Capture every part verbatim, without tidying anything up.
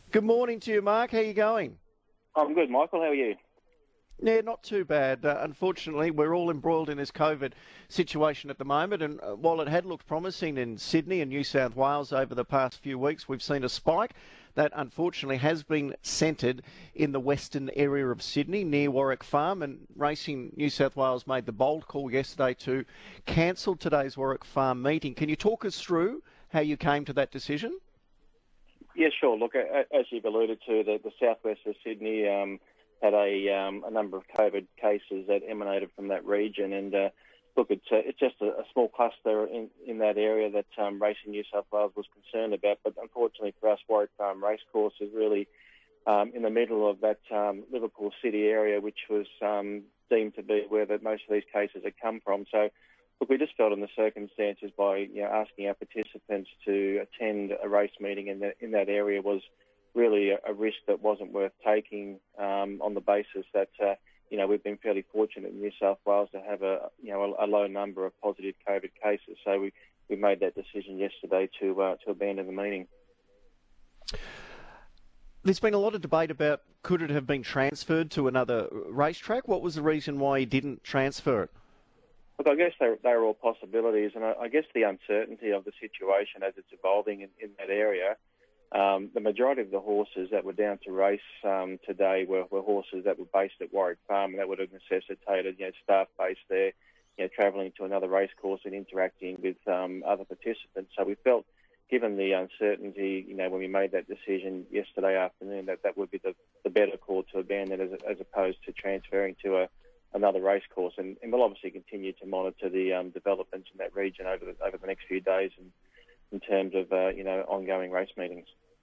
Good morning to you, Mark. How are you going? I'm good, Michael. How are you? Yeah, not too bad. Uh, unfortunately, we're all embroiled in this COVID situation at the moment, and uh, while it had looked promising in Sydney and New South Wales over the past few weeks, we've seen a spike that unfortunately has been centred in the western area of Sydney near Warwick Farm, and Racing New South Wales made the bold call yesterday to cancel today's Warwick Farm meeting. Can you talk us through how you came to that decision? Yeah, sure. Look, as you've alluded to, the, the southwest of Sydney um, had a, um, a number of COVID cases that emanated from that region, and uh, look, it's, uh, it's just a, a small cluster in, in that area that um, Racing New South Wales was concerned about. But unfortunately for us, Warwick Farm Racecourse is really um, in the middle of that um, Liverpool City area, which was um, deemed to be where the, most of these cases had come from. So, look, we just felt in the circumstances by you know, asking our participants to attend a race meeting in, the, in that area was really a, a risk that wasn't worth taking um, on the basis that, uh, you know, we've been fairly fortunate in New South Wales to have a, you know, a, a low number of positive COVID cases. So we, we made that decision yesterday to, uh, to abandon the meeting. There's been a lot of debate about could it have been transferred to another racetrack? What was the reason why you didn't transfer it? Look, I guess they're, they're all possibilities, and I, I guess the uncertainty of the situation as it's evolving in, in that area. Um, the majority of the horses that were down to race um, today were, were horses that were based at Warwick Farm, and that would have necessitated, you know, staff based there, you know, travelling to another race course and interacting with um, other participants. So we felt, given the uncertainty, you know, when we made that decision yesterday afternoon, that that would be the, the better call to abandon as, as opposed to transferring to a another race course, and, and we'll obviously continue to monitor the um, developments in that region over the, over the next few days in, in terms of, uh, you know, ongoing race meetings.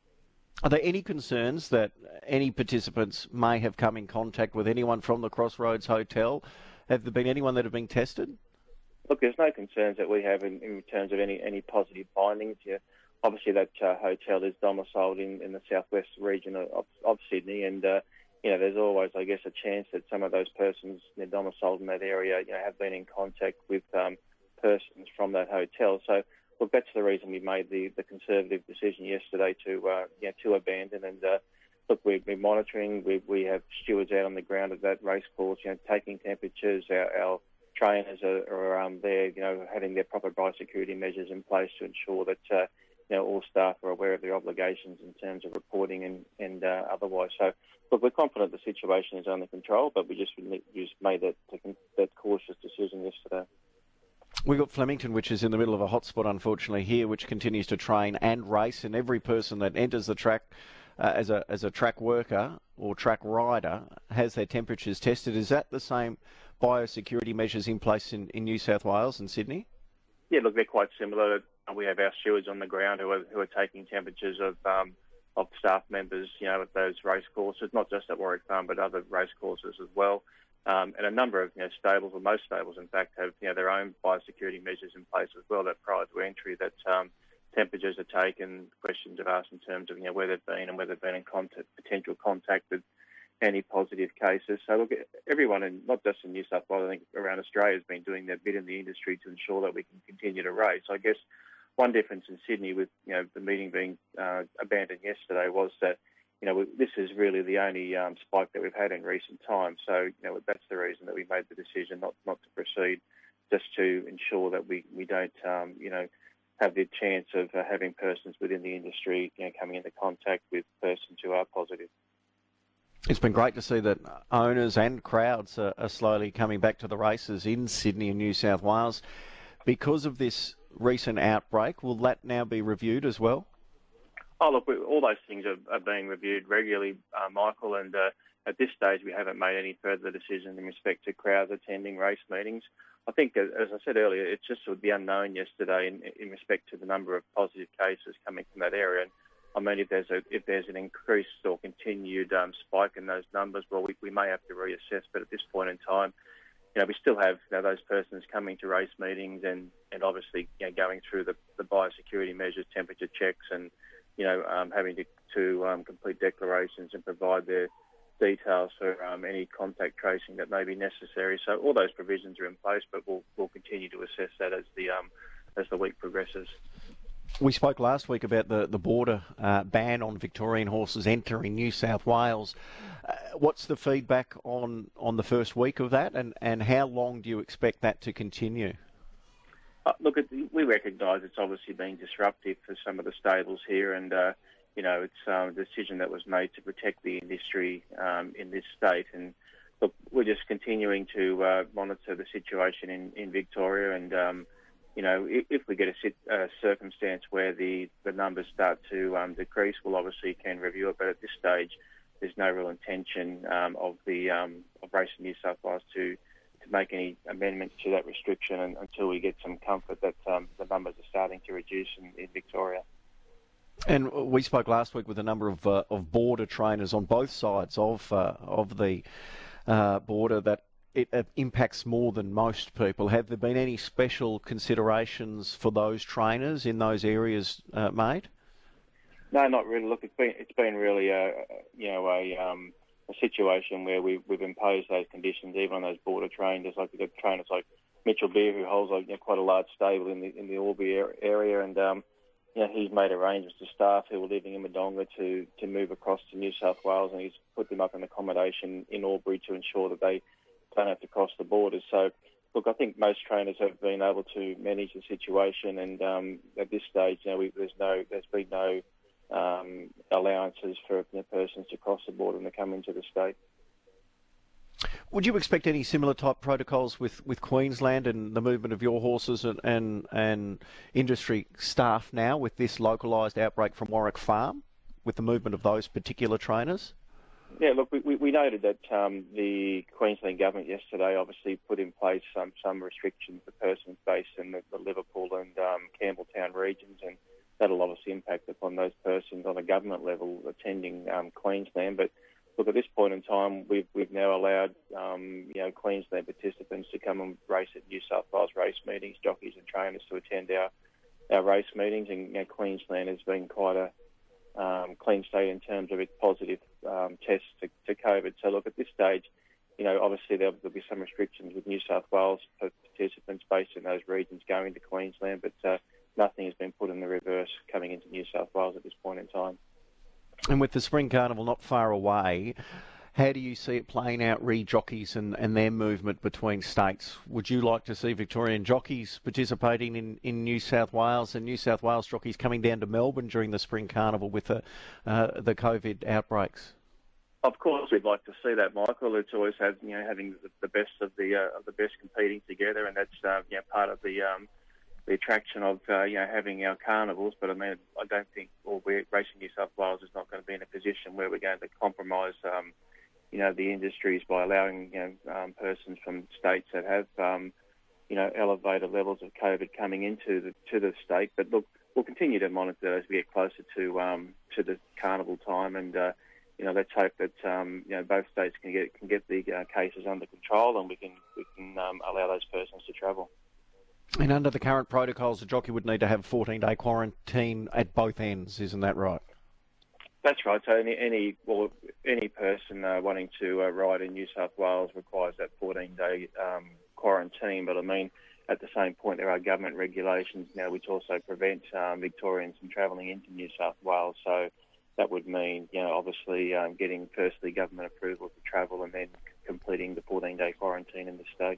Are there any concerns that any participants may have come in contact with anyone from the Crossroads Hotel? Have there been anyone that have been tested? Look, there's no concerns that we have in, in terms of any, any positive findings. Yeah, obviously, that uh, hotel is domiciled in, in the southwest region of, of Sydney, and uh, you know, there's always, I guess, a chance that some of those persons you know, domiciled in that area, you know, have been in contact with um, persons from that hotel. So, look, that's the reason we made the, the conservative decision yesterday to, uh, you know, to abandon. And uh, look, we've been monitoring. We we have stewards out on the ground at that race course, you know, taking temperatures. Our, our trainers are, are um, there, you know, having their proper biosecurity measures in place to ensure that. Uh, You know, all staff are aware of their obligations in terms of reporting and, and uh, otherwise. So, look, we're confident the situation is under control, but we just we just made that that cautious decision yesterday. We've got Flemington, which is in the middle of a hotspot, unfortunately, here, which continues to train and race, and every person that enters the track uh, as a as a track worker or track rider has their temperatures tested. Is that the same biosecurity measures in place in, in New South Wales and Sydney? Yeah, look, they're quite similar. We have our stewards on the ground who are who are taking temperatures of um, of staff members, you know, at those race courses, not just at Warwick Farm, but other race courses as well. Um, and a number of you know, stables, or most stables, in fact, have you know, their own biosecurity measures in place as well. That prior to entry, that um, temperatures are taken, questions are asked in terms of you know where they've been and whether they've been in contact, potential contact with any positive cases. So look, everyone, in, not just in New South Wales, I think around Australia, has been doing their bit in the industry to ensure that we can continue to race. I guess one difference in Sydney with you know the meeting being uh, abandoned yesterday was that you know this is really the only um, spike that we've had in recent times. So you know that's the reason that we made the decision not, not to proceed, just to ensure that we we don't um, you know have the chance of uh, having persons within the industry you know coming into contact with persons who are positive. It's been great to see that owners and crowds are, are slowly coming back to the races in Sydney and New South Wales. Because of this recent outbreak, will that now be reviewed as well? Oh, look, we, all those things are, are being reviewed regularly, uh, Michael, and uh, at this stage we haven't made any further decision in respect to crowds attending race meetings. I think, as, as I said earlier, it's just the unknown yesterday in, in respect to the number of positive cases coming from that area. And I mean, if there's a if there's an increased or continued um, spike in those numbers, well, we, we may have to reassess. But at this point in time, you know, we still have you know, those persons coming to race meetings and, and obviously you know, going through the, the biosecurity measures, temperature checks, and you know um, having to, to um, complete declarations and provide their details for um, any contact tracing that may be necessary. So all those provisions are in place, but we'll we'll continue to assess that as the um, as the week progresses. We spoke last week about the, the border uh, ban on Victorian horses entering New South Wales. Uh, what's the feedback on, on the first week of that, and, and how long do you expect that to continue? Uh, look, it, we recognise it's obviously been disruptive for some of the stables here, and uh, you know it's um, a decision that was made to protect the industry um, in this state. And look, we're just continuing to uh, monitor the situation in, in Victoria, and um, you know if, if we get a sit, uh, circumstance where the, the numbers start to um, decrease, we'll obviously can review it. But at this stage, there's no real intention um, of the um, of Racing New South Wales to. to make any amendments to that restriction and, until we get some comfort that um, the numbers are starting to reduce in, in Victoria. And we spoke last week with a number of uh, of border trainers on both sides of uh, of the uh, border that it uh, impacts more than most people. Have there been any special considerations for those trainers in those areas uh, made? No, not really. Look, it's been it's been really a you know a um, a situation where we've, we've imposed those conditions even on those border trainers. Like we've got trainers like Mitchell Beer, who holds like, you know, quite a large stable in the in the Albury area, and um, you know, he's made arrangements to staff who are living in Wodonga to, to move across to New South Wales, and he's put them up in accommodation in Albury to ensure that they don't have to cross the borders. So, look, I think most trainers have been able to manage the situation, and um, at this stage, you know, we, there's no, there's been no um, allowances for you know, persons to cross the border and to come into the state. Would you expect any similar type protocols with, with Queensland and the movement of your horses and, and, and industry staff now with this localised outbreak from Warwick Farm, with the movement of those particular trainers? Yeah, look, we, we noted that um, the Queensland government yesterday obviously put in place some, some restrictions for persons based in the, the Liverpool and um, Campbelltown regions, and that'll obviously impact upon those persons on a government level attending um, Queensland. But look, at this point in time, we've we've now allowed um, you know Queensland participants to come and race at New South Wales race meetings, jockeys and trainers to attend our our race meetings. And you know, Queensland has been quite a um, clean state in terms of its positive um, tests to, to COVID. So look, at this stage, you know, obviously there'll, there'll be some restrictions with New South Wales participants based in those regions going to Queensland, but uh, nothing has been put in the reverse coming into New South Wales at this point in time. And with the Spring Carnival not far away, how do you see it playing out re jockeys and, and their movement between states? Would you like to see Victorian jockeys participating in, in New South Wales and New South Wales jockeys coming down to Melbourne during the Spring Carnival with the, uh, the COVID outbreaks? Of course, we'd like to see that, Michael. It's always had, you know, having the, the best of the uh, of the best competing together, and that's uh, you know, part of the um, the attraction of uh, you know having our carnivals. But I mean, I don't think, or we're Racing New South Wales is not going to be in a position where we're going to compromise, um, you know, the industries by allowing you know um, persons from states that have um, you know elevated levels of COVID coming into the to the state. But look, we'll continue to monitor as we get closer to um, to the carnival time, and uh, you know, let's hope that um, you know both states can get can get the uh, cases under control, and we can we can um, allow those persons to travel. And under the current protocols, the jockey would need to have a fourteen-day quarantine at both ends, isn't that right? That's right. So any any well any person uh, wanting to uh, ride in New South Wales requires that fourteen-day um, quarantine. But I mean, at the same point, there are government regulations now which also prevent um, Victorians from travelling into New South Wales. So that would mean, you know, obviously um, getting firstly government approval to travel and then completing the fourteen-day quarantine in the state.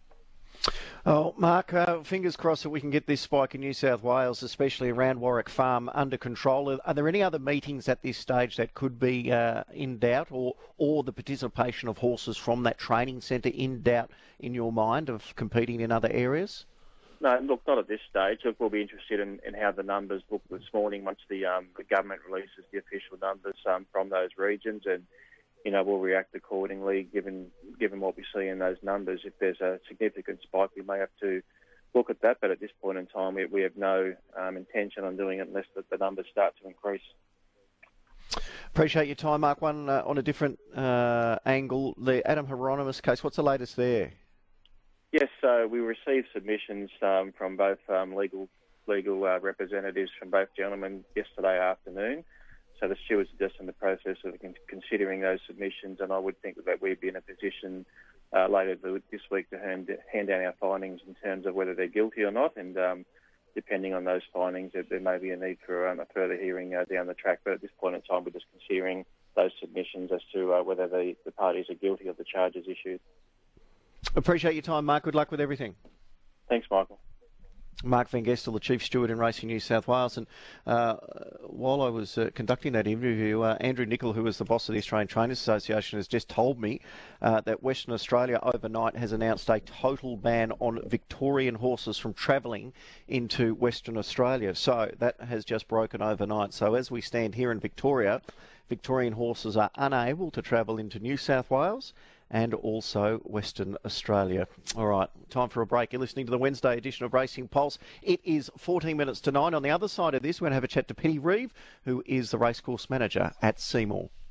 Oh, Mark, uh, fingers crossed that we can get this spike in New South Wales, especially around Warwick Farm, under control. Are there any other meetings at this stage that could be uh, in doubt, or or the participation of horses from that training centre in doubt in your mind of competing in other areas? No, look, not at this stage. Look, we'll be interested in, in how the numbers look this morning once the um, the government releases the official numbers um, from those regions, and you know we'll react accordingly. Given given what we see in those numbers, if there's a significant spike, we may have to look at that. But at this point in time, we, we have no um, intention on doing it unless the, the numbers start to increase. Appreciate your time, Mark. One uh, on a different uh, angle, the Adam Hieronymus case. What's the latest there? Yes, so we received submissions um, from both um, legal legal uh, representatives from both gentlemen yesterday afternoon. So the stewards are just in the process of considering those submissions, and I would think that we'd be in a position uh, later this week to hand, hand down our findings in terms of whether they're guilty or not. And um, depending on those findings, there, there may be a need for um, a further hearing uh, down the track. But at this point in time, we're just considering those submissions as to uh, whether the, the parties are guilty of the charges issued. Appreciate your time, Mark. Good luck with everything. Thanks, Michael. Mark Van Gestel, the Chief Steward in Racing New South Wales. And uh, while I was uh, conducting that interview, uh, Andrew Nicol, who is the boss of the Australian Trainers Association, has just told me uh, that Western Australia overnight has announced a total ban on Victorian horses from travelling into Western Australia. So that has just broken overnight. So as we stand here in Victoria, Victorian horses are unable to travel into New South Wales and also Western Australia. All right, time for a break. You're listening to the Wednesday edition of Racing Pulse. It is fourteen minutes to nine. On the other side of this, we're going to have a chat to Penny Reeve, who is the racecourse manager at Seymour.